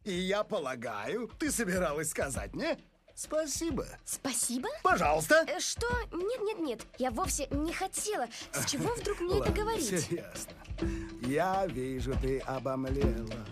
И я полагаю, ты собиралась сказать мне спасибо. Спасибо? Пожалуйста. Что? Нет, я вовсе не хотела. С чего вдруг мне это говорить? Все ясно. Я вижу, ты обомлела.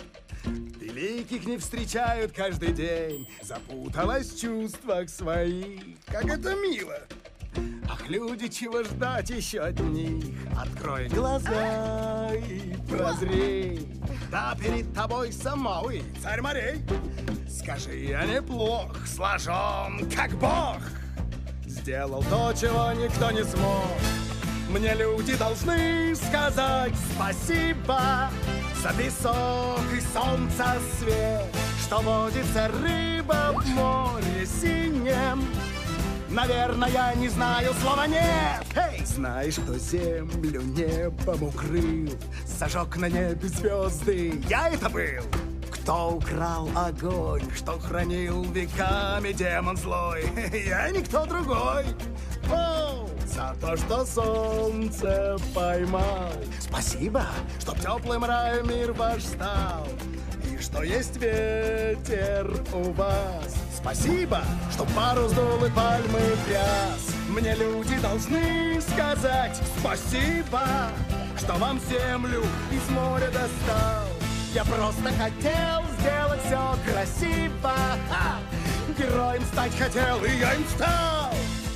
Великих не встречают каждый день. Запуталась в чувствах своих. Как это мило. Ах, люди, чего ждать еще от них? Открой глаза и прозрей. Да, перед тобой самой царь морей. Скажи, я неплох, сложен, как Бог. Сделал то, чего никто не смог. Мне люди должны сказать спасибо за песок и солнце свет, что водится рыба в море синем. Наверное, я не знаю слова «нет». Эй! Знаешь, кто землю небом укрыл, зажег на небе звезды? Я это был. Кто украл огонь, что хранил веками демон злой? Я никто другой. О, за то, что солнце поймал. Спасибо, что теплым раем мир ваш стал. И что есть ветер у вас. Спасибо, что парус дул и пальмы тряс. Мне люди должны сказать спасибо, что вам землю из моря достал. Я просто хотел сделать все красиво. Героем стать хотел, и я им стал.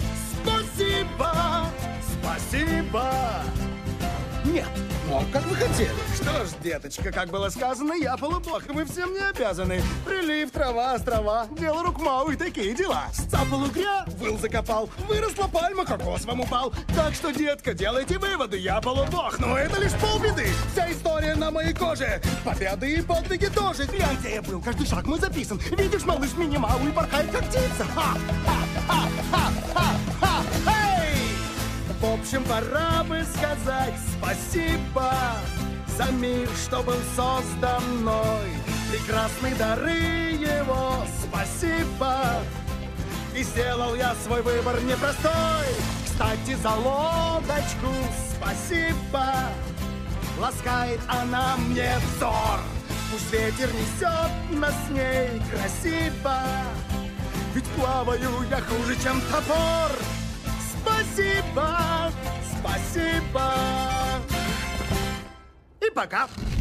Спасибо, спасибо. Нет, но как вы хотели. Что ж, деточка, как было сказано, я полубог, и мы всем не обязаны. Прилив, трава, острова, дело рук Мау и такие дела. Сцапал угря, выл закопал, выросла пальма, кокос вам упал. Так что, детка, делайте выводы, я полубог, но это лишь полбеды. Вся история на моей коже, победы и подвиги тоже. Глянь, где я был, каждый шаг мой записан. Видишь, малыш, мини-мау и порхает, как птица. Ха-ха-ха-ха-ха-ха! В общем, пора бы сказать спасибо за мир, что был создан мной. Прекрасны дары его, спасибо. И сделал я свой выбор непростой. Кстати, за лодочку спасибо. Ласкает она мне взор. Пусть ветер несет нас с ней красиво. Ведь плаваю я хуже, чем топор. Спасибо, спасибо. И пока.